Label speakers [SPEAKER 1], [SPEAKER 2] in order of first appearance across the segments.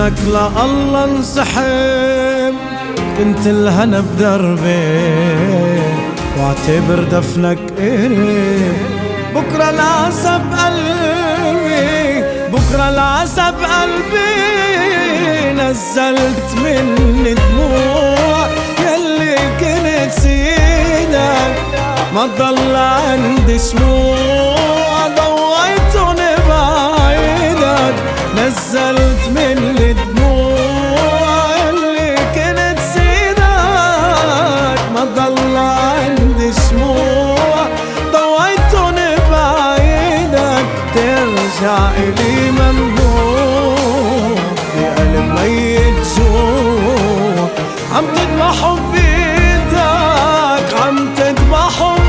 [SPEAKER 1] منك لله انسحب، كنت الهنا بدربي واعتبر دفنك قريب. بكرة العذاب قلبي، بكرة العذاب قلبي، نزلت مني دموع يلي كنت سيدك، ما ضل عندي شموع ضويتن بعيدك. نزلت مني دموع يلي كنت سيدك، ما ضل عندي شموع ضويتن بعيدك. ترجع إلي ممنوع بقلب ميت جوع، عم تذبح بإيدك، عم تذبح بإيدك.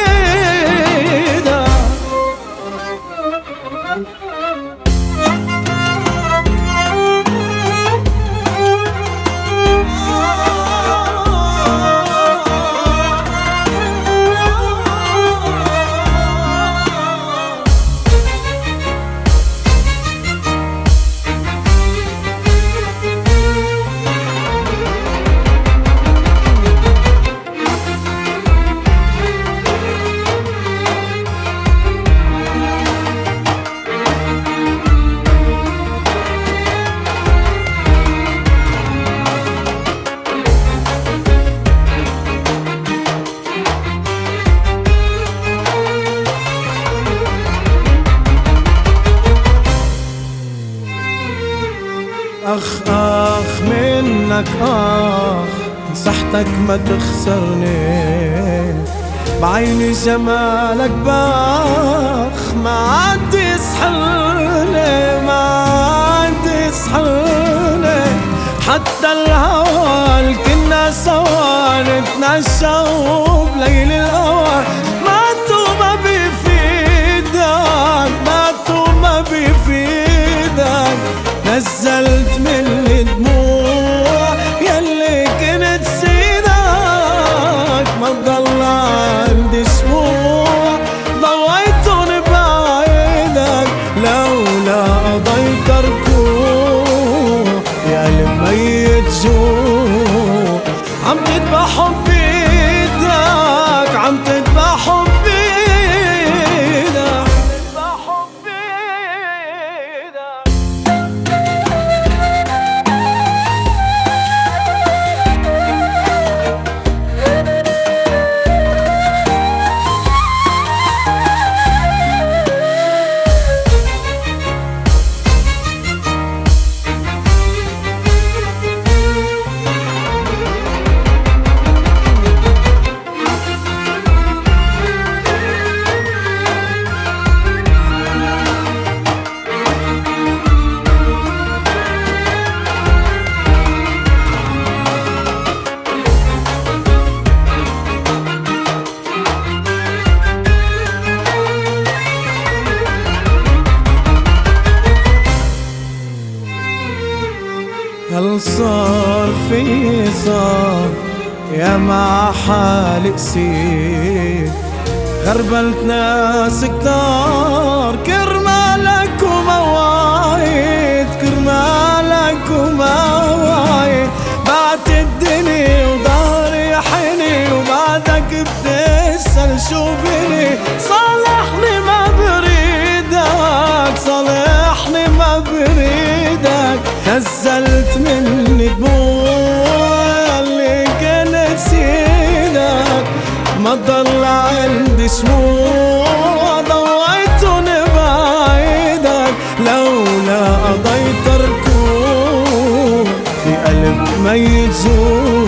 [SPEAKER 1] أخ أخ منك أخ، نصحتك ما تخسرني، بعيني جمالك باخ، ما عاد يسحرني، ما عاد يسحرني. حتى الهوى كنا سوا نتنشى بليل الهوى، ماتوا ما بيفيدك، ماتوا ما بيفيدك. نزلت مني دموع يلي كنت سيدك، ما ضل عندي شموع ضويتن بعيدك. لولا قضيت ركوع يا قلب ميت جوع، عم تذبح بإيدك، عم تذبح بإيدك. هل صار في صار يا مع حالي قسيت، غربلت ناس كتار كرمالك ومواعيد، كرمالك ومواعيد. بعت الدنيا وضهري حني، وبعدك بتسأل شو بني. صالحني ما بريدك، صالحني ما بريدك. نزلت مني دموع اللي كانت سيدك، ما ضل عندي شموع ضويتن بعيدك. لولا قضيت ركوع في قلب ميت جوع،